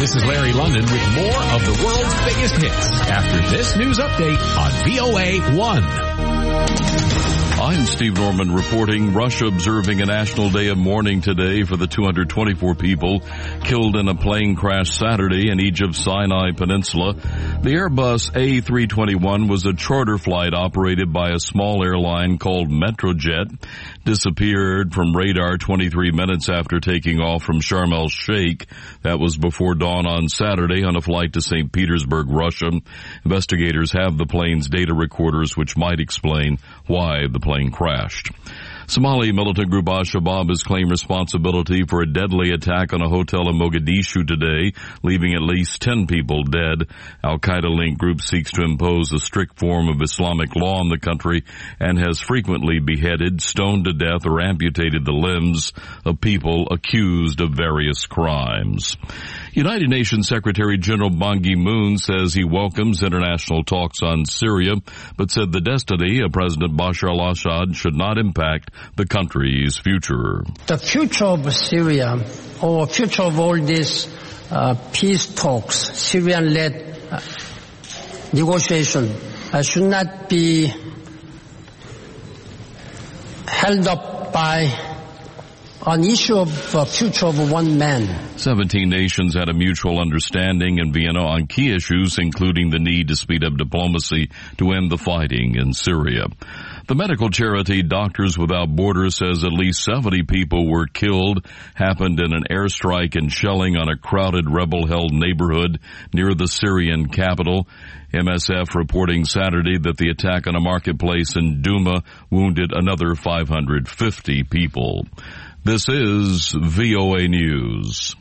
This is Larry London with more of the world's biggest hits after this news update on VOA 1. I'm Steve Norman reporting Russia observing a national day of mourning today for the 224 people killed in a plane crash Saturday in Egypt's Sinai Peninsula. The Airbus A321 was a charter flight operated by a small airline called Metrojet. Disappeared from radar 23 minutes after taking off from Sharm el-Sheikh. That was before dawn on Saturday on a flight to St. Petersburg, Russia. Investigators have the plane's data recorders, which might explain why the plane crashed. Somali militant group Al-Shabaab has claimed responsibility for a deadly attack on a hotel in Mogadishu today, leaving at least 10 people dead. Al-Qaeda-linked group seeks to impose a strict form of Islamic law in the country and has frequently beheaded, stoned to death, or amputated the limbs of people accused of various crimes. United Nations Secretary General Ban Ki-moon says he welcomes international talks on Syria, but said the destiny of President Bashar al-Assad should not impact the country's future. The future of Syria, or future of all these peace talks, Syrian-led negotiation, should not be held up by an issue of future of one man. 17 nations had a mutual understanding in Vienna on key issues, including the need to speed up diplomacy to end the fighting in Syria. The medical charity Doctors Without Borders says at least 70 people were killed, happened in an airstrike and shelling on a crowded rebel-held neighborhood near the Syrian capital. MSF reporting Saturday that the attack on a marketplace in Douma wounded another 550 people. This is VOA News.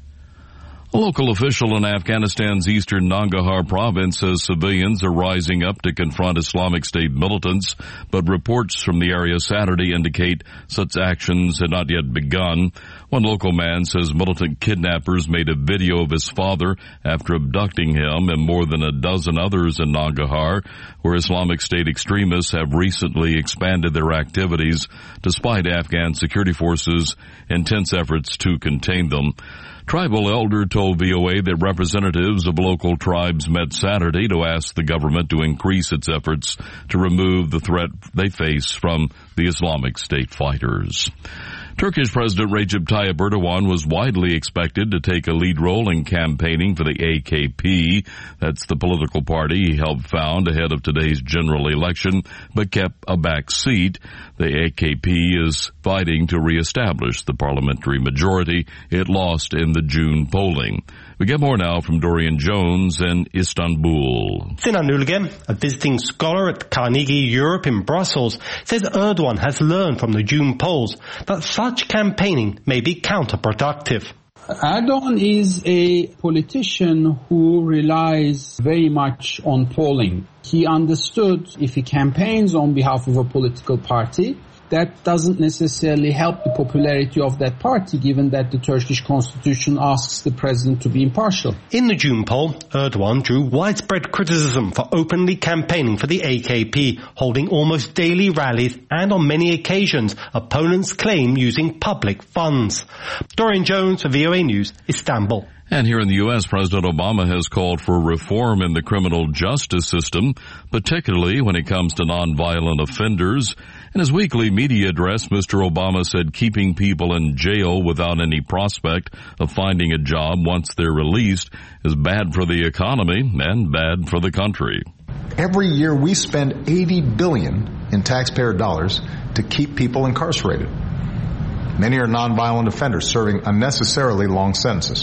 A local official in Afghanistan's eastern Nangarhar province says civilians are rising up to confront Islamic State militants, but reports from the area Saturday indicate such actions had not yet begun. One local man says militant kidnappers made a video of his father after abducting him and more than a dozen others in Nangarhar, where Islamic State extremists have recently expanded their activities despite Afghan security forces' intense efforts to contain them. Tribal elder told VOA that representatives of local tribes met Saturday to ask the government to increase its efforts to remove the threat they face from the Islamic State fighters. Turkish President Recep Tayyip Erdogan was widely expected to take a lead role in campaigning for the AKP. That's the political party he helped found ahead of today's general election, but kept a back seat. The AKP is fighting to reestablish the parliamentary majority it lost in the June polling. We get more now from Dorian Jones in Istanbul. Sinan Ülgen, a visiting scholar at Carnegie Europe in Brussels, says Erdogan has learned from the June polls that such campaigning may be counterproductive. Erdogan is a politician who relies very much on polling. He understood if he campaigns on behalf of a political party, that doesn't necessarily help the popularity of that party, given that the Turkish constitution asks the president to be impartial. In the June poll, Erdogan drew widespread criticism for openly campaigning for the AKP, holding almost daily rallies and on many occasions opponents claim using public funds. Dorian Jones for VOA News, Istanbul. And here in the U.S., President Obama has called for reform in the criminal justice system, particularly when it comes to nonviolent offenders. In his weekly media address, Mr. Obama said keeping people in jail without any prospect of finding a job once they're released is bad for the economy and bad for the country. Every year we spend $80 billion in taxpayer dollars to keep people incarcerated. Many are nonviolent offenders serving unnecessarily long sentences.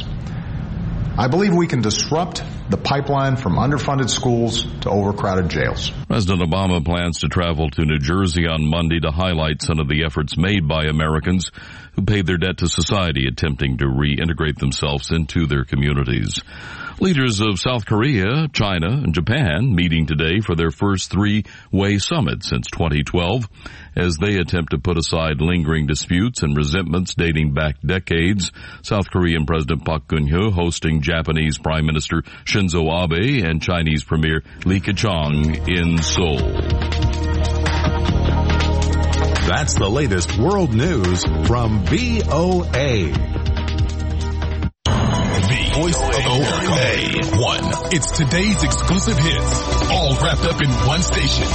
I believe we can disrupt the pipeline from underfunded schools to overcrowded jails. President Obama plans to travel to New Jersey on Monday to highlight some of the efforts made by Americans who paid their debt to society, attempting to reintegrate themselves into their communities. Leaders of South Korea, China, and Japan meeting today for their first three-way summit since 2012 as they attempt to put aside lingering disputes and resentments dating back decades. South Korean President Park Geun-hye hosting Japanese Prime Minister Shinzo Abe and Chinese Premier Li Keqiang in Seoul. That's the latest world news from VOA. voice of VOA1. It's today's exclusive hits, all wrapped up in one station.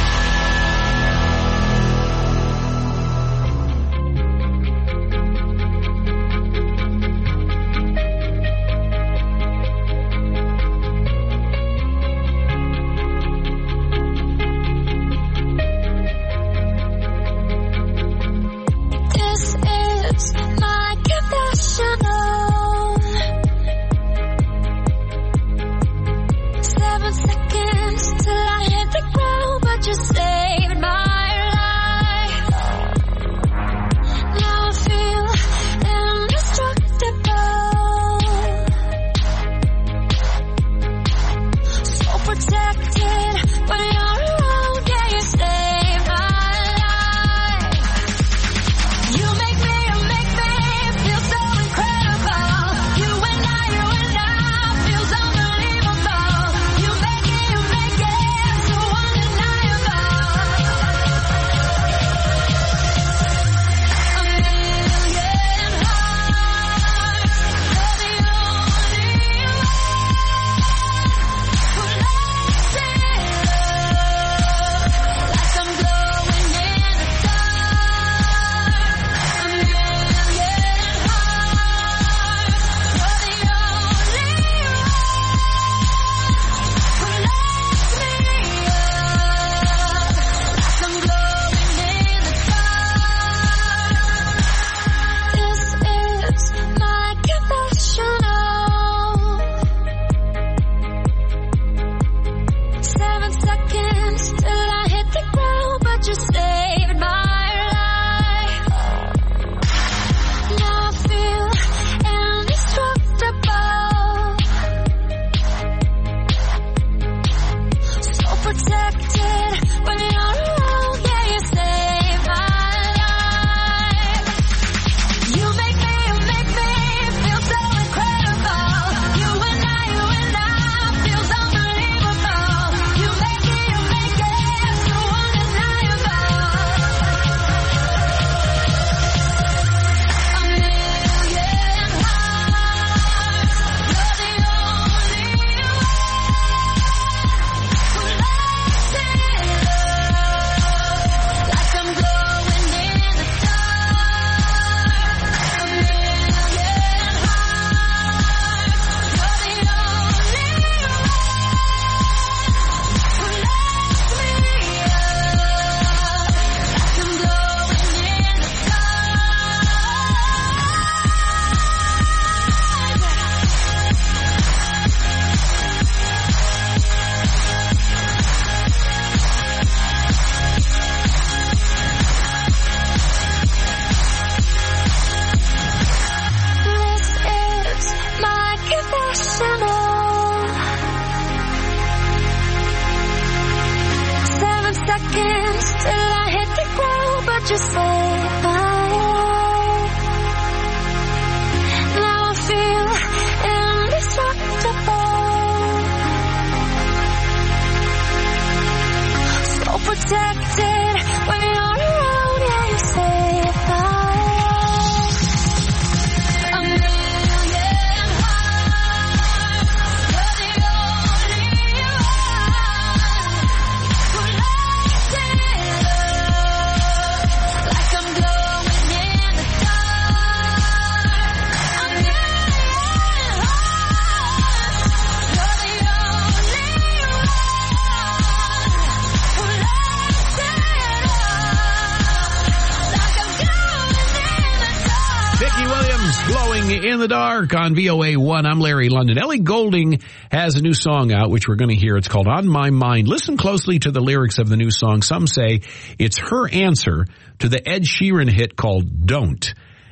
In the Dark on VOA1. I'm Larry London. Ellie Goulding has a new song out, which we're going to hear. It's called On My Mind. Listen closely to the lyrics of the new song. Some say it's her answer to the Ed Sheeran hit called Don't.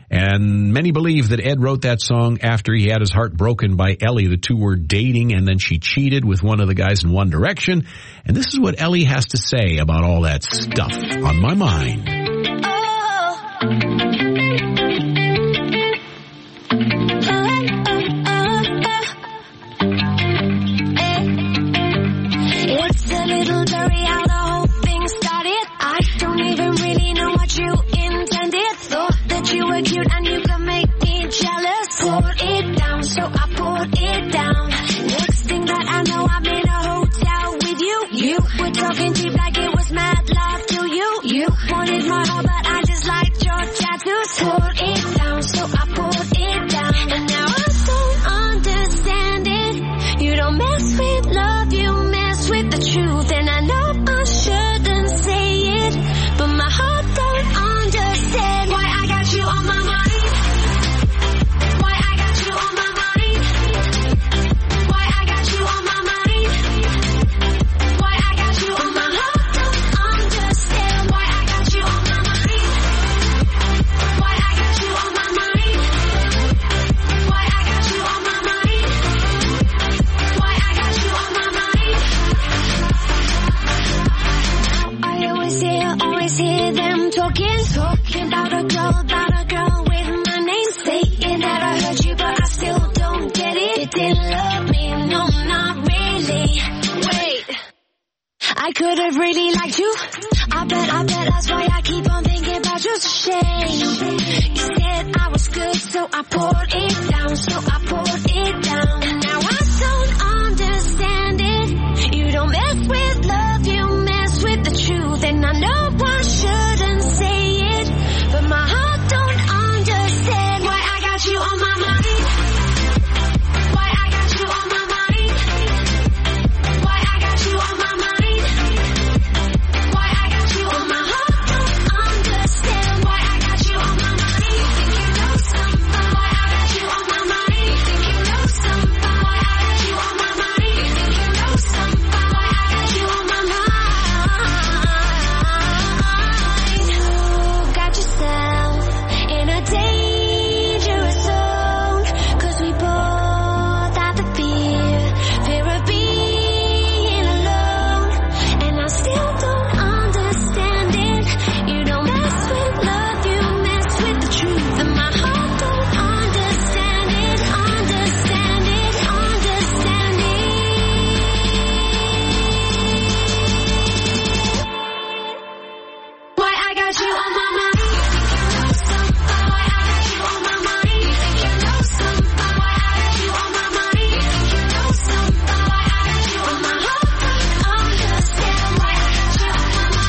And many believe that Ed wrote that song after he had his heart broken by Ellie. The two were dating, and then she cheated with one of the guys in One Direction. And this is what Ellie has to say about all that stuff. On My Mind. It's a little blurry how the whole thing started. I don't even really know what you intended. Thought that you were cute and you could make me jealous. Put it down, so I put could have really liked you. I bet that's why I keep on thinking about you. It's a shame. You said I was good, so I poured it down, And now I don't understand it. You don't mess with love, you mess with the truth. And I know I shouldn't say it, but my heart don't understand why I got you on my mind. Why I got you on my mind. Why I got you on my mind. Why I got you on my heart don't understand why I got you on my mind. You think you know something? Why I got you on my mind. You think you know something? Why I got you on my mind. You think you know something? Why I got you on my mind. You got yourself in a dangerous zone, 'cause we both have the fear of being alone. And I still don't understand it. You don't mess with love, you mess with the truth. And my heart don't understand it, understand it. Why I got you on my mind. Why I got you on my mind. You think you know something? Why I got you on my mind. You think you know something? Why I got you on my heart don't understand why I got you on my mind.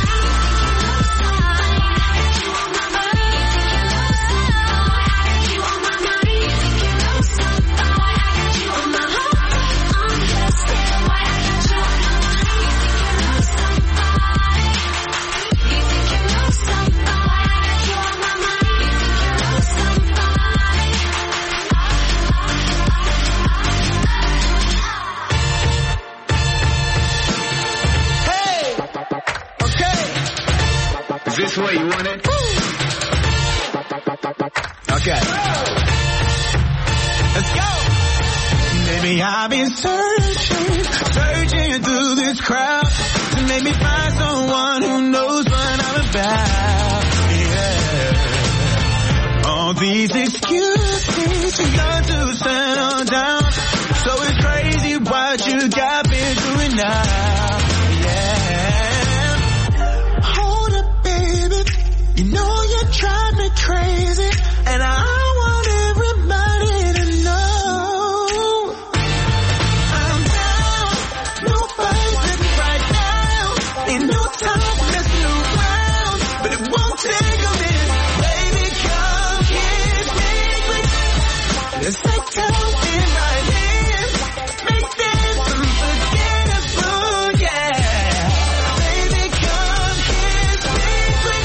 You think you know something? Why I got you on my mind. You think you know something? Why I got you on my mind. You think you know something? Why I got you on my heart understand why I got you on my mind. You think you know something? Why I got you on my mind. You think you know Okay. Is this what you wanted? Okay. Let's go. Maybe I've been searching through this crowd to maybe find someone who knows what I'm about. Yeah. All these excuses, you got to settle down. So it's crazy what you got me doing now. Yeah. Hold up, baby. You know you drive me crazy, and I want everybody to know I'm down. Nobody's living right now. Ain't no time messing around, but it won't take a minute. Baby, come kiss me quick. Let's take something right here. Make this unforgettable, yeah. Baby, come kiss me quick.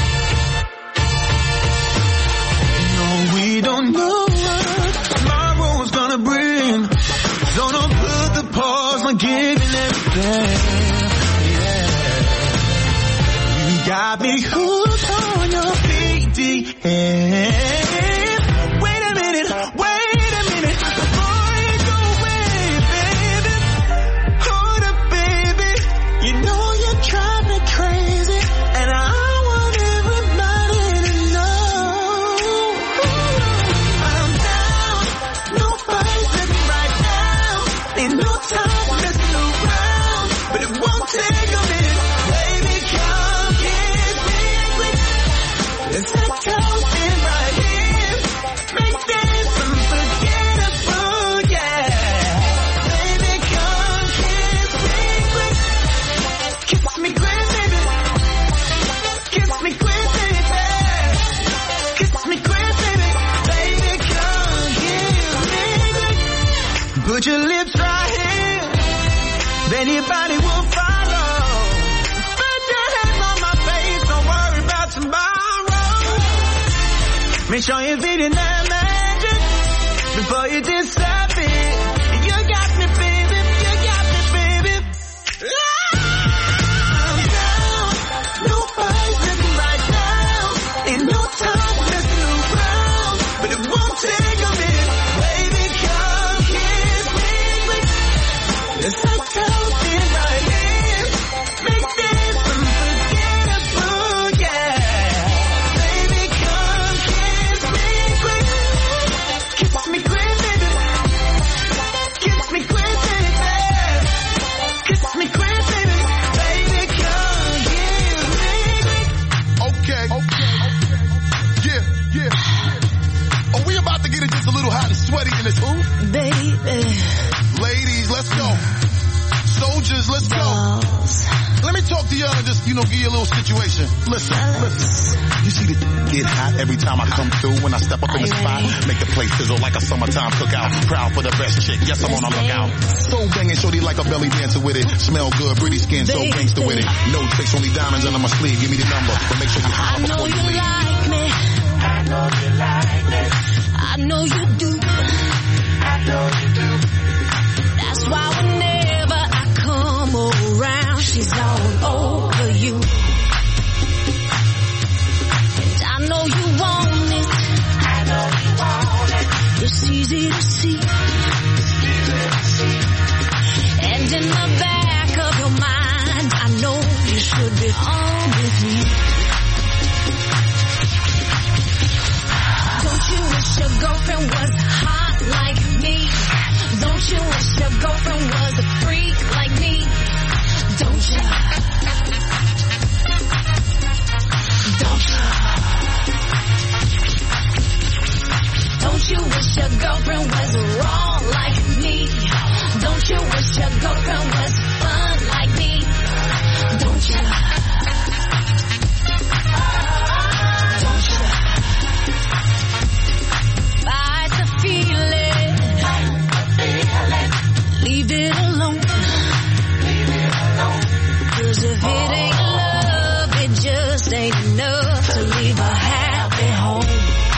No, we don't know what tomorrow's gonna bring. So don't put the pause on giving everything. Yeah. You got me hooked on your BDS. Wait a minute, before you go away, baby. Hold up, baby. You know you drive me crazy, and I want everybody to know I'm down. Nobody's living right now. Ain't no time messing around, but it won't take a minute. Baby, come kiss me quick. Let's take something right here. Make this unforgettable, yeah. Baby, come kiss me quick. Kiss me quick, baby. Kiss me quick, baby. Kiss me quick, baby. Baby, come kiss me quick. Put your lips right here, then your body will follow. Put your hands on my face, don't worry about tomorrow. Make sure you're feeling that magic before you disturb it. You got me, baby. You got me, baby. I'm down. Nobody's living right now. Ain't no time messing around, but it won't take a minute. Baby, come kiss me quick. Let's take something right here. Make this unforgettable, yeah. Baby, come kiss me quick. Kiss me quick, baby. Ooh, baby. Ladies, let's go. Soldiers, let's go. Let me talk to y'all and just, give you a little situation. Listen. You see the get hot every time I come through when I step up in the spot. Make the place sizzle like a summertime cookout. Proud for the best chick. Yes, I'm on a lookout. So banging, shorty like a belly dancer with it. Smell good, pretty skin, so gangster with it. No tricks, only diamonds under my sleeve. Give me the number, but make sure you holler before you leave. Like me. I know you like me. I know you do. I know you do. That's why whenever I come around, she's all over you. And I know you want it. I know you want it. It's easy to see. It's easy to see. And in the back of your mind, I know you should be on with me. Don't you wish your girlfriend was hot like me? Don't you wish your girlfriend was a freak like me? Don't you? Don't you? Don't you wish your girlfriend was raw like me? Don't you wish your girlfriend was fun like me? Don't you? Don't you? Fight the feeling. Leave it alone. Cause if it ain't love, it just ain't enough to leave a happy home.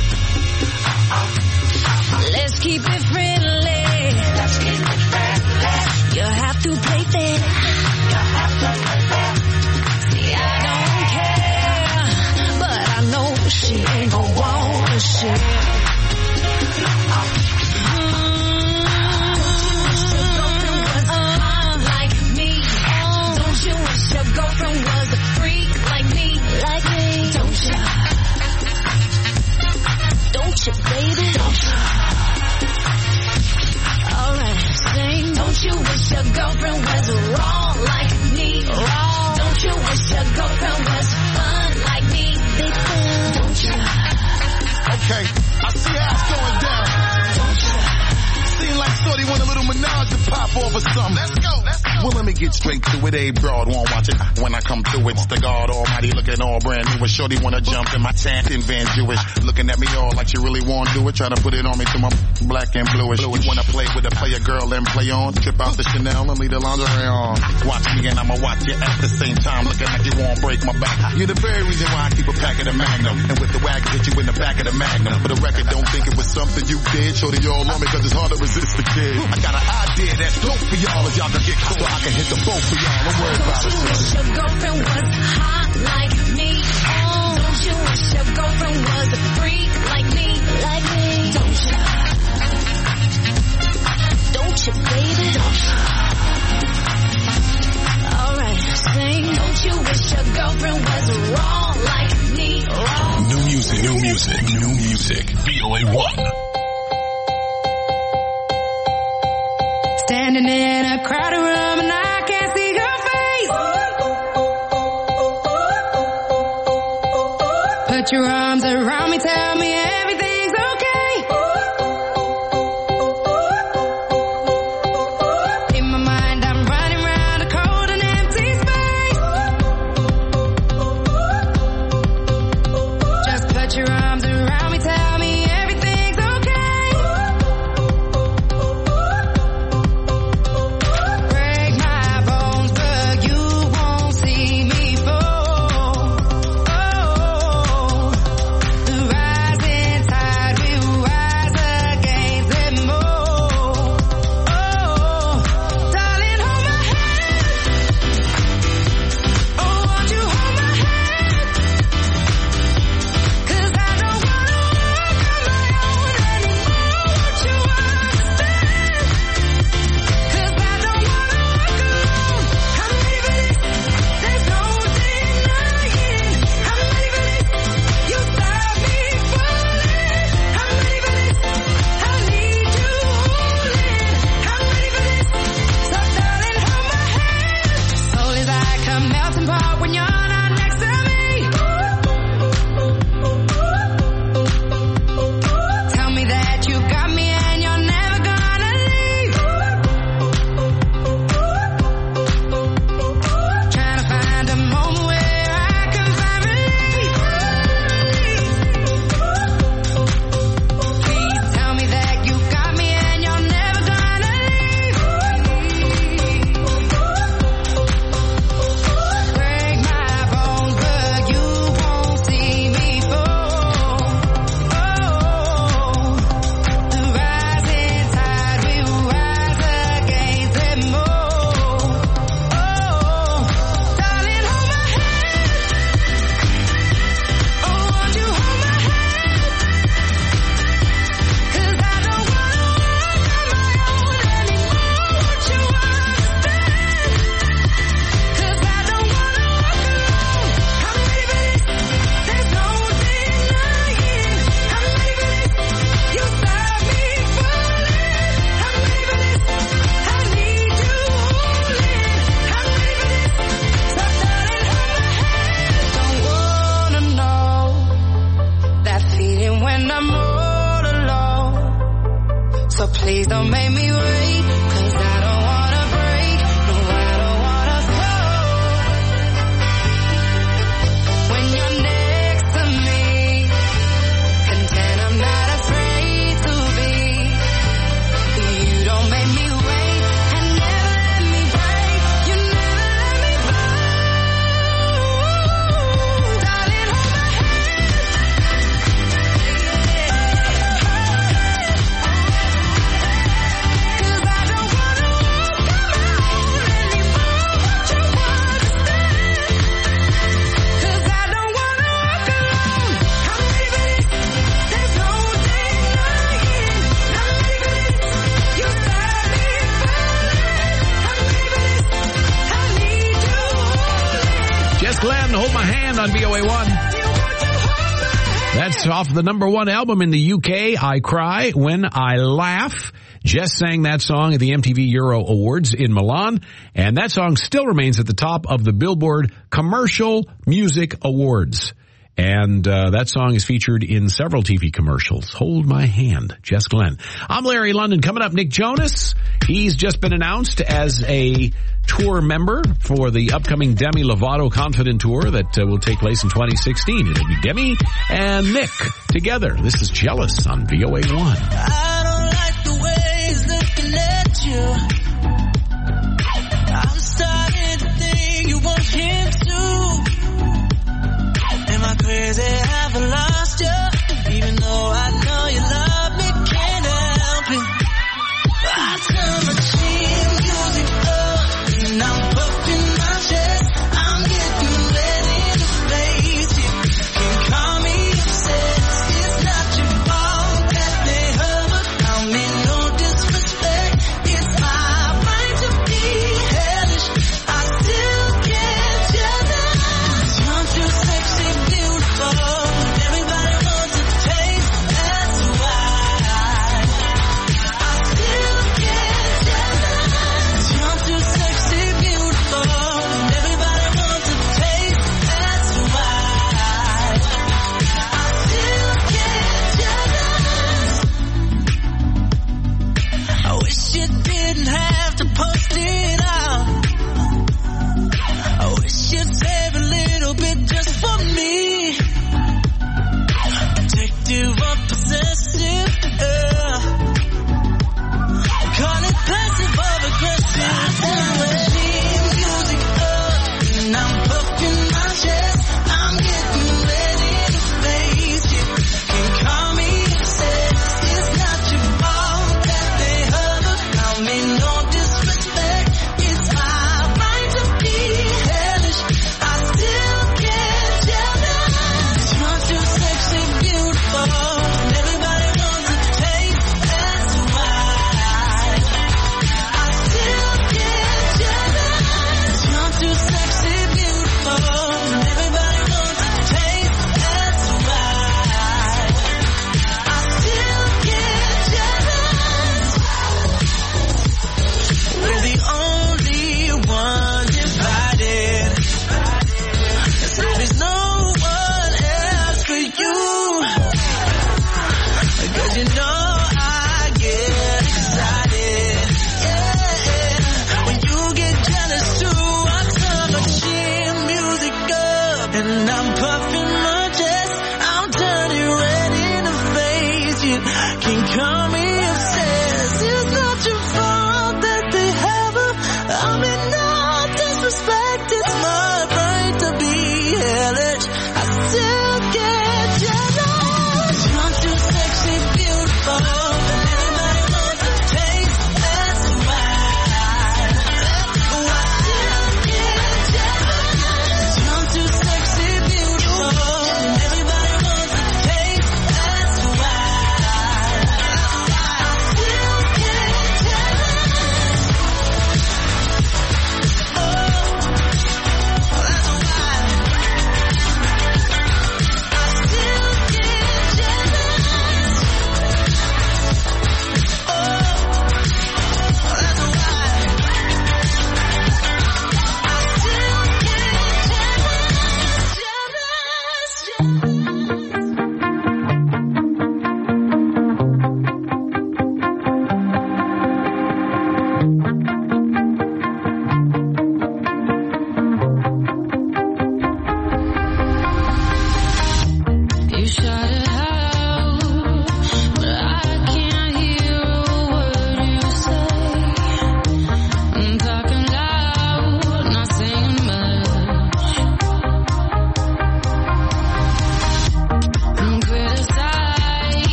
Let's keep it friendly. Let's keep it friendly. You have to play fair. You have to play fair. See, I don't care, but I know she ain't gon' wanna share. Girlfriend was a freak like me, don't you? Don't you, baby? Don't you? Alright, sing. Don't you wish your girlfriend was raw like me? Raw. Don't you wish your girlfriend was fun like me? Big fun. Don't you? Okay, I see how it's going down. Don't you? Seem like Shorty want a little menage to pop off or something. Let's go. Well, let me get straight to it. A broad won't watch it. When I come through, it's the God Almighty looking all brand new. A Shorty wanna jump in my tent in Van Jewish. Looking at me all like she really wanna do it. Try to put it on me to my black and bluish. You wanna play with a player girl and play on. Trip out the Chanel and leave the lingerie on. Watch me and I'ma watch you at the same time. Looking like you won't break my back. You're the very reason why I keep a pack of the Magnum. And with the wagon, hit you in the back of the Magnum. For the record, don't think it was something you did. Shorty all on me cause it's hard to resist the kid. I got an idea that's dope for y'all as y'all can get caught. So I can hit the boat for y'all. Don't worry about it. Don't you wish your girlfriend was hot like me? Don't you wish your girlfriend was a freak like me? Don't you? Don't you, baby? Don't you? Alright, sing. Don't you wish your girlfriend was raw like me? Raw. New music, new music, new music. VOA1. Standing in a crowded room and I can't see your face. Put your arms around me, tell me everything's okay. In my mind I'm running around a cold and empty space. Just put your arms around me, tell me everything's okay. Break my bones, but you won't see me fall. Oh, the rising don't make me wait, 'cause I don't wanna break, no, I don't wanna fall. When you're next to me, content I'm not afraid to be. You don't make me wait, and never let me break, you never let me fall. Darling, hold my hand. 'Cause I don't wanna walk alone anymore, don't you understand? 'Cause I don't wanna walk alone. I'm leaving it, there's no denying. I'm leaving it, you got me falling. I'm leaving it, I need you holding. Jess Glenn, Hold My Hand on VOA1. That's off the number one album in the UK, I Cry When I Laugh. Jess sang that song at the MTV Euro Awards in Milan, and that song still remains at the top of the Billboard Commercial Music Awards. And that song is featured in several TV commercials. Hold My Hand, Jess Glenn. I'm Larry London. Coming up, Nick Jonas. He's just been announced as a tour member for the upcoming Demi Lovato Confident Tour that will take place in 2016. It'll be Demi and Nick together. This is Jealous on VOA1. I don't like the way he's looking at you. I'm starting to think you want him too. Am I crazy? Have I lost you? Even though I know you love me, can't help it. I turn my cheap music up, and I'm puffing my chest. I'm getting ready to face it. Can call me obsessed. It's not your fault that they overcome me. No disrespect. It's my right to be hellish. I still get jealous. I'm too sexy, beautiful. Everybody wants to taste. That's why I still get jealous. I'm too sexy, beautiful. Everybody wants to taste. That's why I still get jealous. I wish you didn't have to post it out. I wish you'd save a little bit just for me. Protective or possessive, call it passive or aggressive. Music up, and I'm puffing my chest. I'm getting ready to face it. Can call me obsessed. It's not your fault that they overcome me. No disrespect.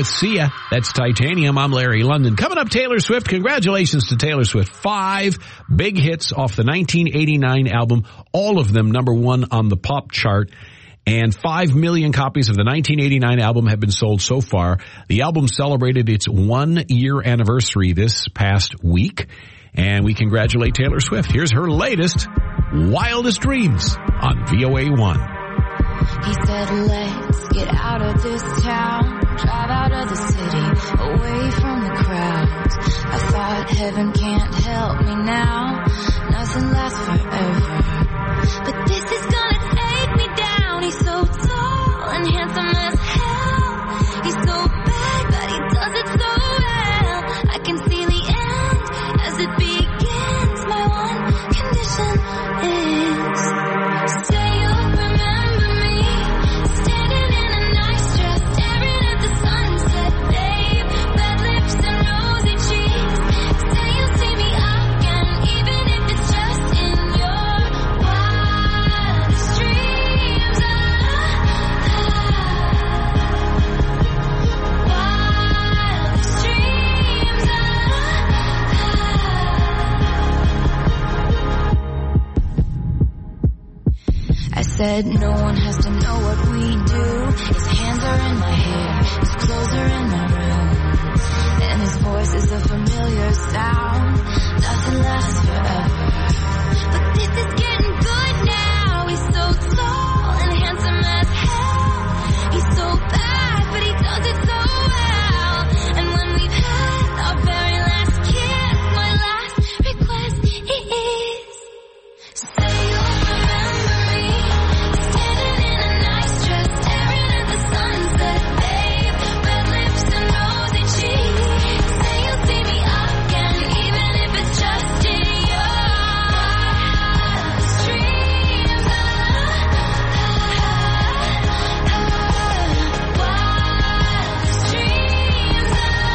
with Sia. That's Titanium. I'm Larry London. Coming up, Taylor Swift. Congratulations to Taylor Swift. 5 big hits off the 1989 album, all of them #1 on the pop chart. And 5 million copies of the 1989 album have been sold so far. The album celebrated its 1-year anniversary this past week. And we congratulate Taylor Swift. Here's her latest, Wildest Dreams, on VOA1. He said, let's get out of this town, drive out of the city, away from the crowds. I thought heaven can't help me now, nothing lasts forever. But this is gonna take me down. He's so tall and handsome as hell. He's so bad, but he does it so well. I can see the end as it begins. My one condition is, say you'll remember me, standing in a nice dress, staring at the sunset, babe. Red lips and rosy cheeks. Say you'll see me again, even if it's just in your wildest dreams. Wildest dreams. I said no one has to know what we do. His hands are in my hair, his clothes are in my room, and his voice is a familiar sound. Nothing lasts forever, but this is getting good now. He's so tall and handsome as hell. He's so bad, but he does it so well. And when we've had our very last kiss, my last request is, say you'll remember me, standing in a nice dress, staring at the sunset, babe. Red lips and rosy cheeks. Say you'll see me again, even if it's just in your wildest dreams. Wildest dreams.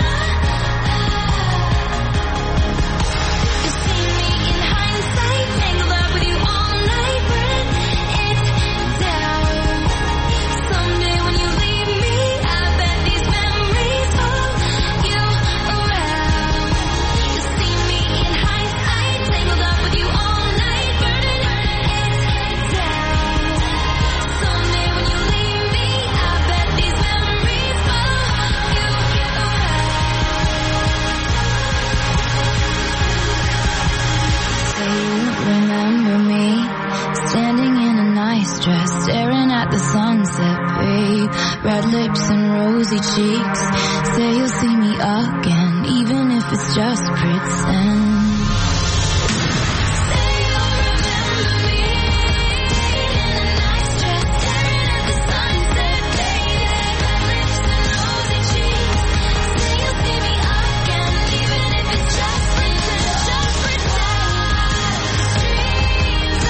You've seen me in hindsight, tangled up with you all night, but it's down. Someday when you leave me, I bet these memories follow you around. You've seen me in hindsight, tangled up with you all night, but it's down. Someday when you leave me, I bet these memories follow you around. Say you remember me, standing in a nice dress, staring at the sunset, babe. Red lips and rosy cheeks. Say you'll see me again, even if it's just pretend. Say you'll remember me, in a nice dress, staring at the sunset, babe. Red lips and rosy cheeks. Say you'll see me again, even if it's just pretend, just pretend. Dreams.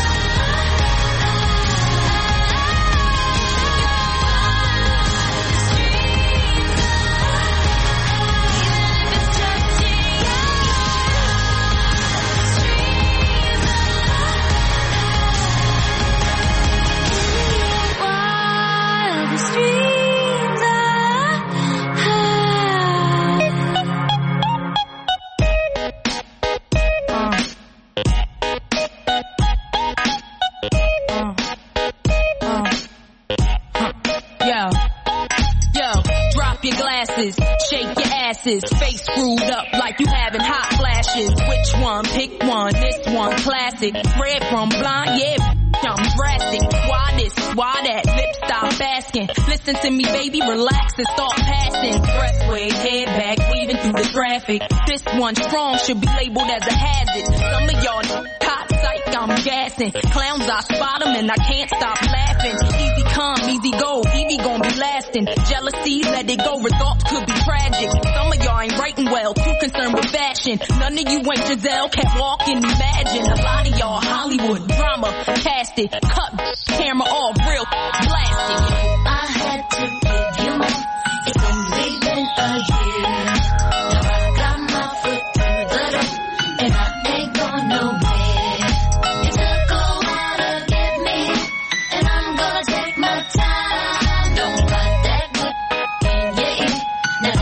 Drop your glasses, shake your asses, face screwed up like you having hot flashes. Which one? Pick one. This one classic. Red from blind, yeah. I'm drastic. Why this? Why that? Lip stop asking. Listen to me, baby, relax and start passing. Expressway, head back, weaving through the traffic. This one strong should be labeled as a hazard. Some of y'all hot psych, I'm gassing. Clowns, I spot them and I can't stop laughing. Easy come, easy go, Evie gon' be lasting. Jealousy, let it go, results could be tragic. Some of y'all ain't writing well, too concerned with fashion. None of you ain't Giselle, can't walk and imagine. A lot of y'all Hollywood drama, cast it, cut camera off, real blasting. I had to give you more. It's only been a year. Now I got my foot through the door, and I ain't going nowhere. It took a while to get me, and I'm gonna take my time. Don't got that good in your ear. Now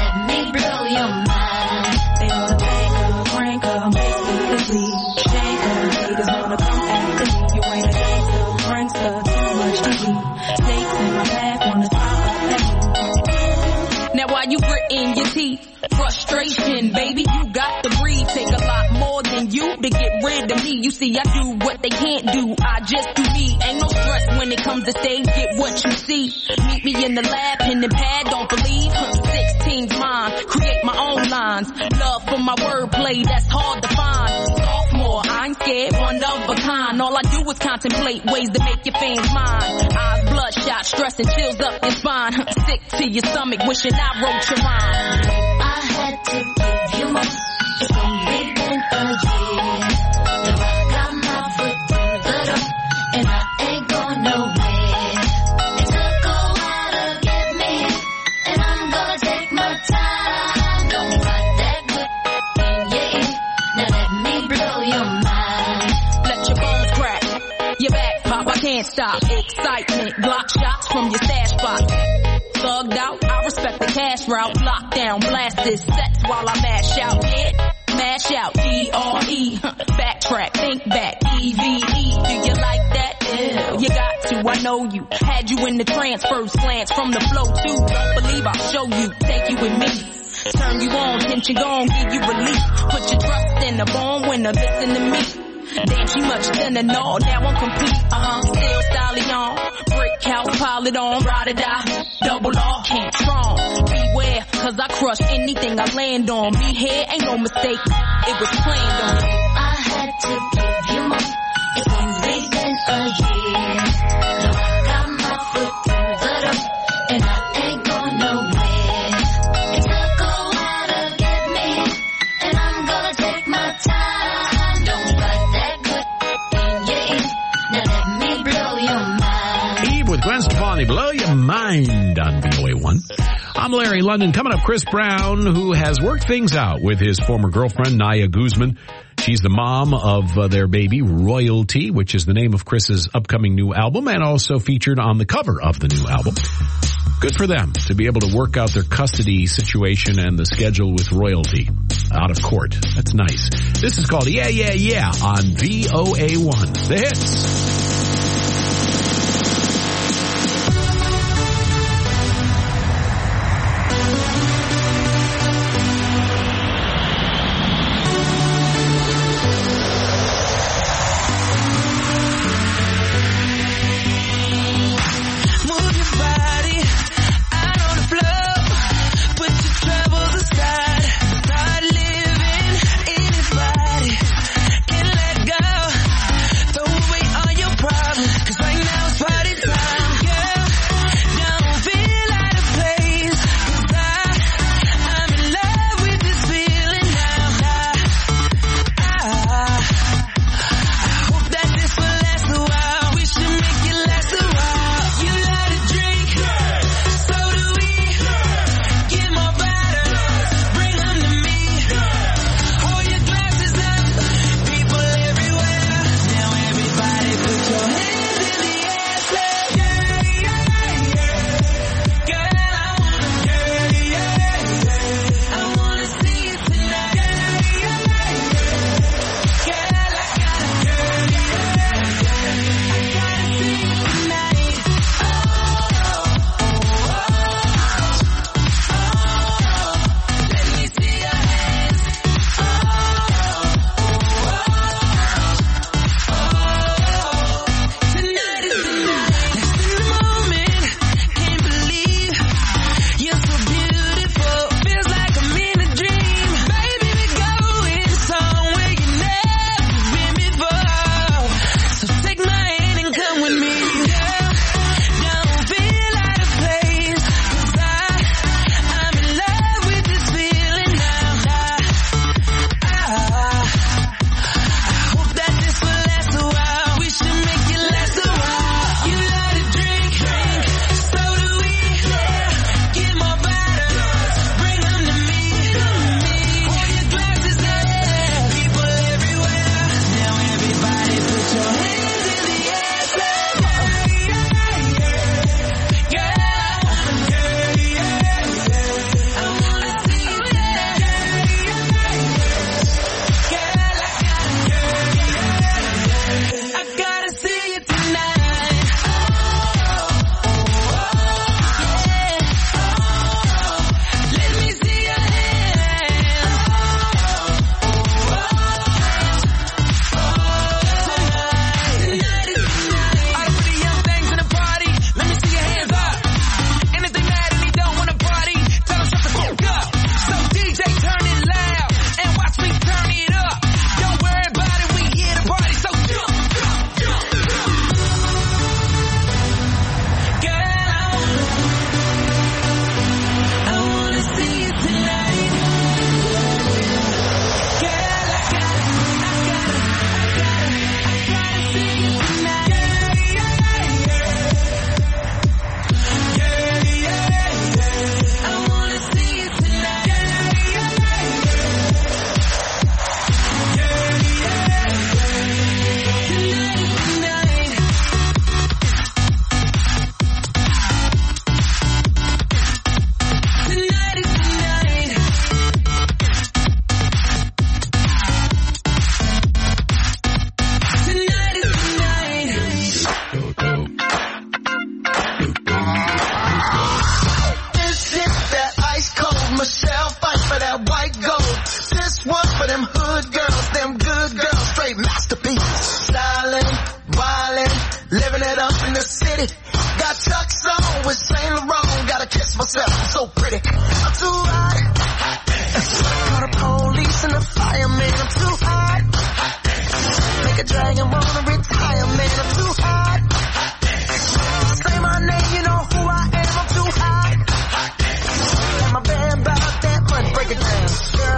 your mind. They wanna thank her, prank her, make me quickly shake her. Haters wanna come after me. You ain't a gangster, prankster, too much to me. Snakes in my path wanna smile up at me. Now why you gritting your teeth? Frustration, baby, you got to breathe. Take a lot more than you to get rid of me. You see, I do what they can't do. I just do me. Ain't no stress when it comes to stage. Get what you see. Meet me in the lab, pen and pad. Don't believe 16's mine. Create my own lines. Love for my wordplay, that's hard to find. Sophomore, I ain't scared, one of a kind. All I do is contemplate ways to make your fans mine. Eyes bloodshot, stress and chills up your spine. Sick to your stomach, wishing I wrote your rhyme. I had to give you more. It's only been a year. Now I got my foot through the door, and I ain't going nowhere. It took a while to get me, and I'm gonna take my time. Don't fight that good in your ear. Now let me blow your mind. Let your bones crack, your back pop, I can't stop. Excitement, Glock shots from your stash box. Thugged out, I respect the cash route. Lockdown, blasted sets while I mash out. Yeah, mash out, D-R-E. Backtrack, think back, E-V-E. Do you like that? Yeah, you got to, I know you. Had you in the trance, first glance from the flow too. Don't believe I'll show you, take you with me. Turn you on, tension gone, give you relief. Put your trust in the born winner, listen to me. Damn, she much thinner, no, now I'm complete, still styling on, brick house, pile it on, ride or die, double R, can't strong, beware, cause I crush anything I land on, me here ain't no mistake, it was planned on. I had to give you more, it's only been a year, now I got my foot through the door, and I ain't going nowhere, it took a while to get me, and I'm gonna take my time. With Gwen Stefani, Blow Your Mind on VOA1. I'm Larry London. Coming up, Chris Brown, who has worked things out with his former girlfriend, Naya Guzman. She's the mom of their baby, Royalty, which is the name of Chris's upcoming new album and also featured on the cover of the new album. Good for them to be able to work out their custody situation and the schedule with Royalty out of court. That's nice. This is called Yeah, Yeah, Yeah on VOA1. The Hits. All your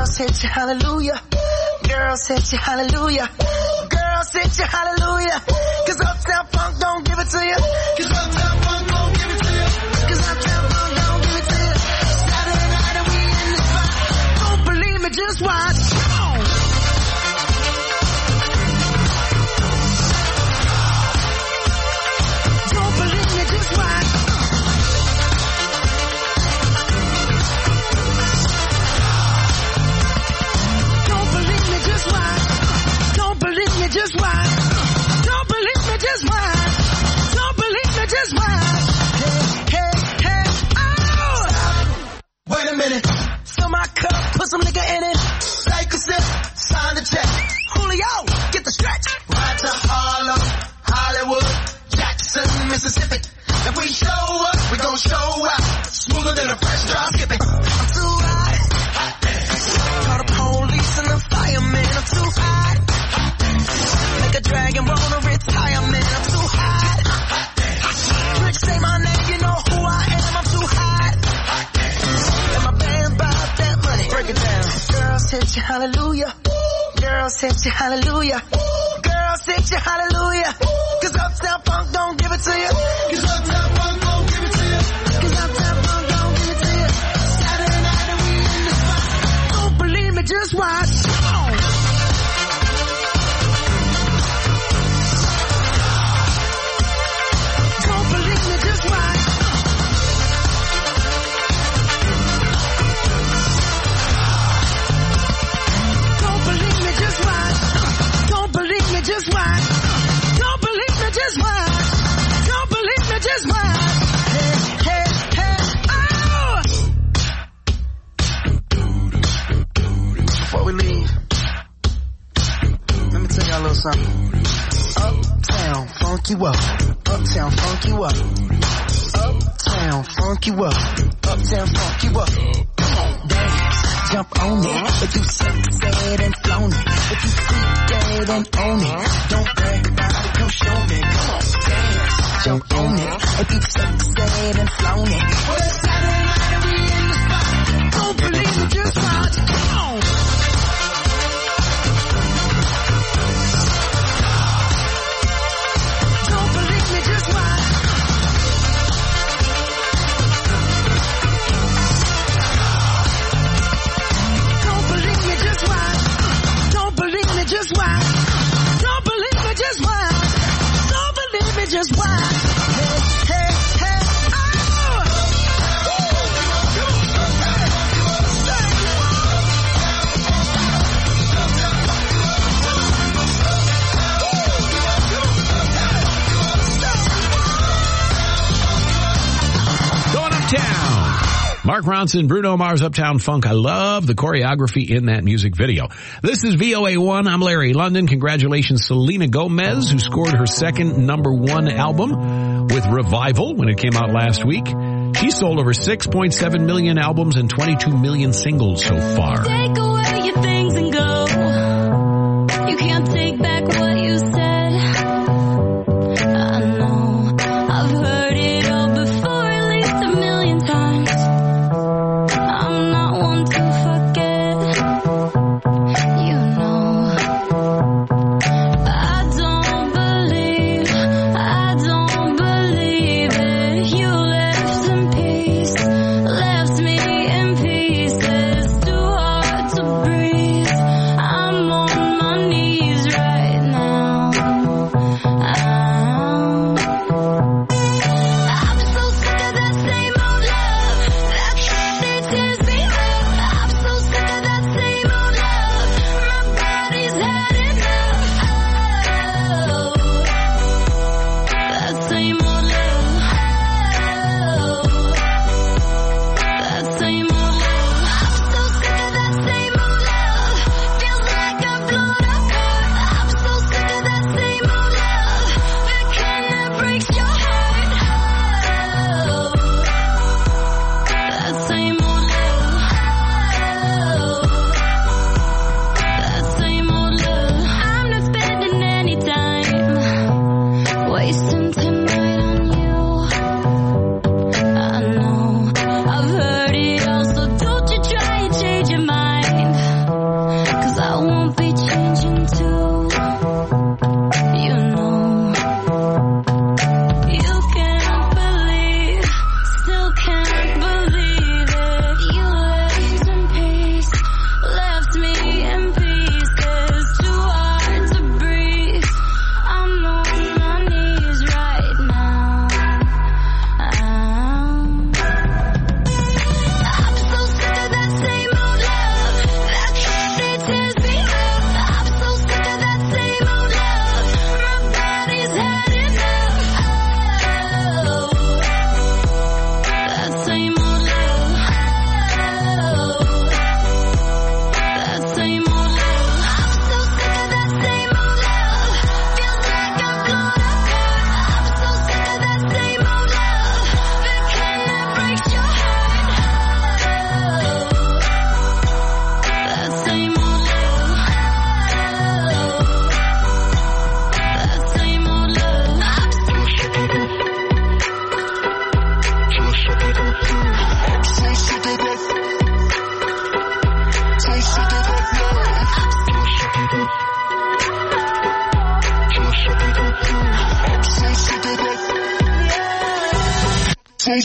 Girls hit you hallelujah. Girls hit you hallelujah. Girls hit you hallelujah. Cause Uptown Funk don't give it to you. Cause Uptown Funk don't give it to you. Cause Uptown Funk don't give it to you. Saturday night and we in the spot. Don't believe me, just watch. Come on. Don't believe me, just watch. Don't believe me, just watch. Don't believe me, just watch. Don't believe me, just watch. Don't believe me, just watch. Hey, hey, hey, oh! Wait a minute. Fill my cup, put some nigga in it. Take a sip, sign the check. Julio, get the stretch. Right to Harlem, Hollywood, Jackson, Mississippi. If we show up, we gon' show out. Smoother than a fresh drop skipping. I'm too hot. Call the police and the fireman. I'm too hot. Make a dragon wanna retire, man. I'm too hot. Trick say my name, you know who I am. I'm too hot. And my band bought that money. Break it down. Girls hit you hallelujah. Girls hit you hallelujah. Girls hit you hallelujah. Cause Uptown Funk don't give it to you. Cause Uptown Funk don't give it to you. Cause Uptown Funk don't give it to you. Saturday night and we in the spot. Don't believe me, just watch. Come on. Don't believe me, just watch. Don't believe me, just watch. Don't believe me, just watch. Don't believe me, just watch. Don't believe me, just watch. Hey, hey, hey, oh! Before we leave, let me tell y'all a little something. Uptown, funk you up. Uptown, funk you up. Uptown, funk you up. Uptown, funk you up. Come on, dance, jump on it. If you succeed and flown it. If you freak dead and own it. Don't brag about it, come show me. Come on, dance, jump on it. If you succeed and flown it. Well, it's Saturday night and we in the spot. Don't believe me, just watch. Come on. Don't believe me, just watch. Don't believe me, just watch. Don't believe me, just watch. Don't believe me, just watch. Don't believe me, just watch. Hey, hey, hey, oh! Going uptown. Mark Ronson, Bruno Mars, Uptown Funk. I love the choreography in that music video. This is VOA1. I'm Larry London. Congratulations, Selena Gomez, who scored her second #1 album with Revival when it came out last week. She sold over 6.7 million albums and 22 million singles so far. Take away your things and go. You can't take back what you said. I know I've heard it all before, at least a million times. I'm not one to forget. You know I don't believe it. You left in peace, left me in pieces. Too hard to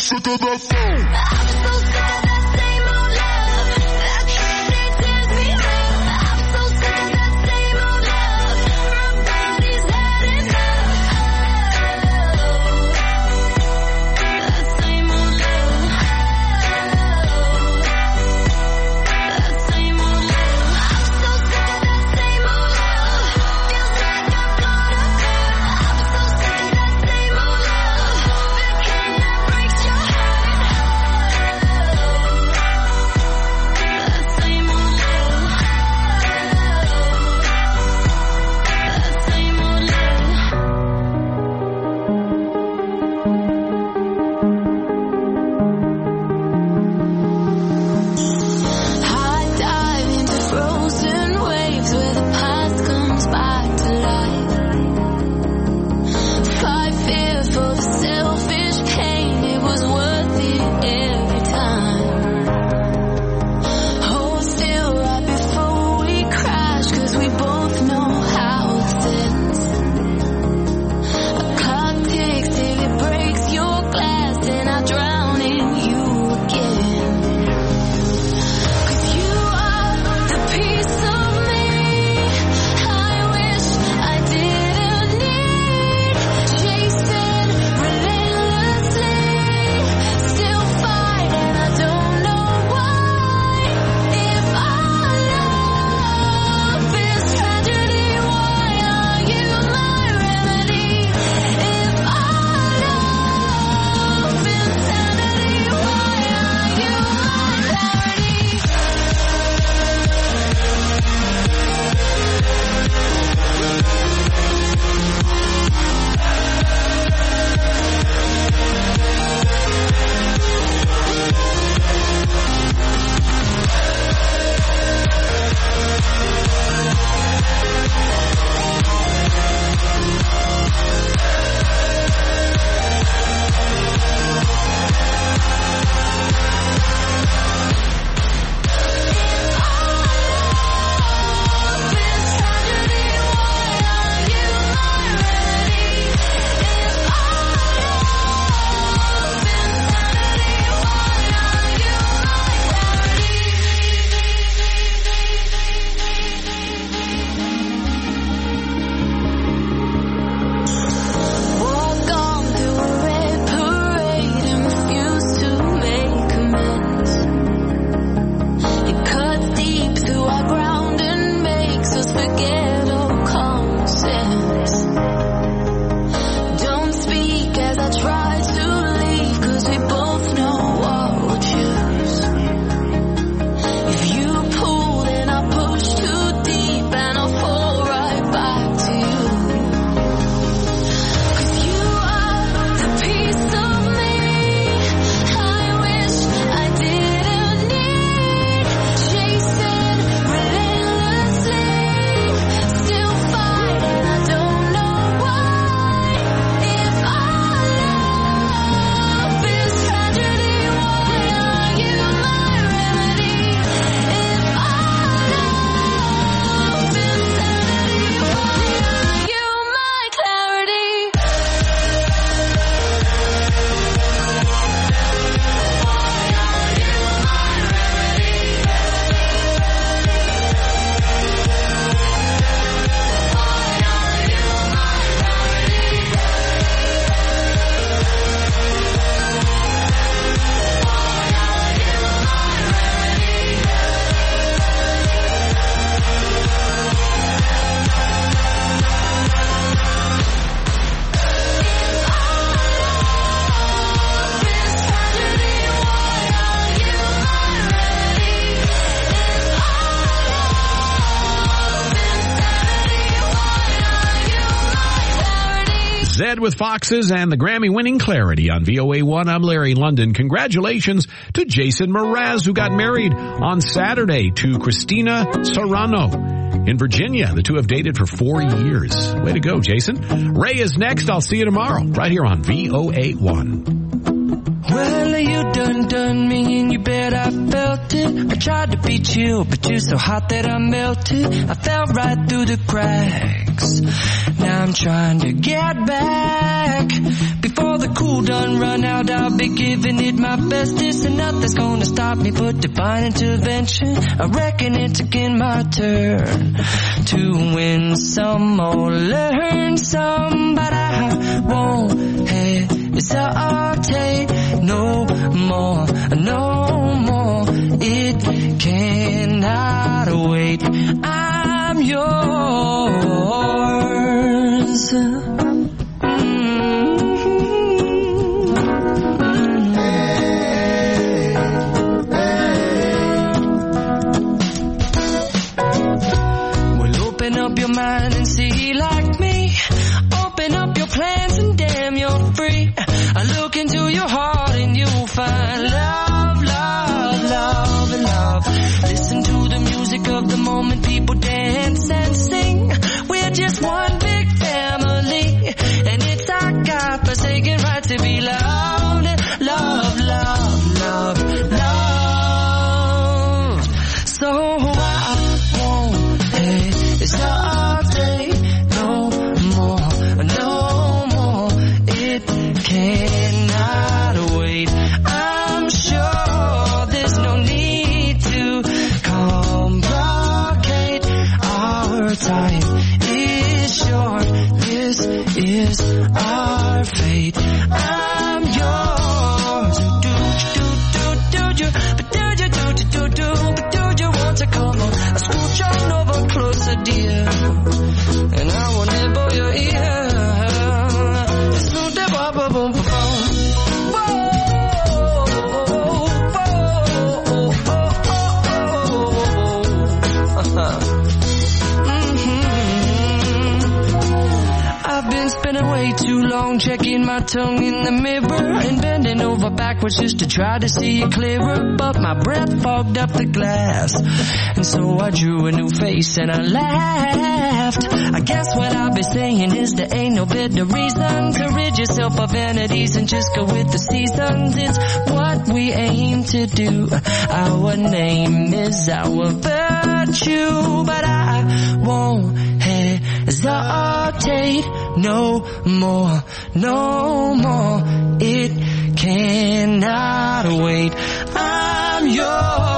sick of that phone. I'm so sick of that same old love. That crazy tears me up. I'm so sick of that same old love. My body's had enough. That same old love. That same old love. I'm so sick of that same old love. Feels like I've got a curve. I'm so sick of that same old love. That cannot break your heart. That same old love. That same old love. High dive into frozen waves where the past comes back to life. Fight fear for the selfish pain, it was worth it every time. Hold still right before we crash, 'cause we both know how this ends. A clock ticks till it breaks your glass, and I drown in you again. 'Cause you are the piece of me I wish I didn't need. Chasing relentlessly, still fight, and I don't know why. If our love is tragedy, why are you my remedy? If our love is sanity, why are you my clarity? Walk on through a red parade and refuse to make amends. It cuts deep through our ground and makes us forget all common sense. Don't speak as I try to leave, 'cause we both know what we'll choose. If you pull, then I'll push too deep and I'll fall right back to you. 'Cause you are the piece of me I wish I didn't need. Chasing relentlessly, still fight, and I don't know why. If our love is tragedy, why are you my remedy? If our love is sanity, why are you my clarity? Zed with Foxes and the Grammy-winning Clarity on VOA1. I'm Larry London. Congratulations to Jason Mraz, who got married on Saturday to Christina Serrano in Virginia. The two have dated for 4 years. Way to go, Jason. Ray is next. I'll see you tomorrow right here on VOA1. Well, you done me and you bet I felt it. I tried to be chill, but you're so hot that I melted. I fell right through the cracks. Now I'm trying to get back. Before the cool done run out, I'll be giving it my bestest. And nothing's gonna stop me but divine intervention. I reckon it's again my turn to win some or learn some. But I won't hesitate no more, no more. It cannot wait. I'm yours. Well, open up your mind and see like me. Open up your plans and damn, you're free. I look into your heart and you'll find love, love, love, and love. Listen to the music of the moment, people dance and sing. We're just one big family, and it's our God-forsaken right to be loved. Love, love, love, love. So I won't hesitate no more, no more. It cannot wait. I'm sure there's no need to complicate. Our time is short. This is our fate. I'm yours. Do you? But do you want to come on? I scooch on over closer, dear, and I will nibble your ear. I've been spending way too long checking my tongue in the mirror and bending over backwards just to try to see it clearer, but my breath fogged up the glass, and so I drew a new face and I laughed. I guess what I'll be saying is there ain't no better reason to rid yourself of vanities and just go with the seasons. It's what we aim to do. Our name is our virtue, but I won't hesitate no more, no more. It cannot wait. I'm yours.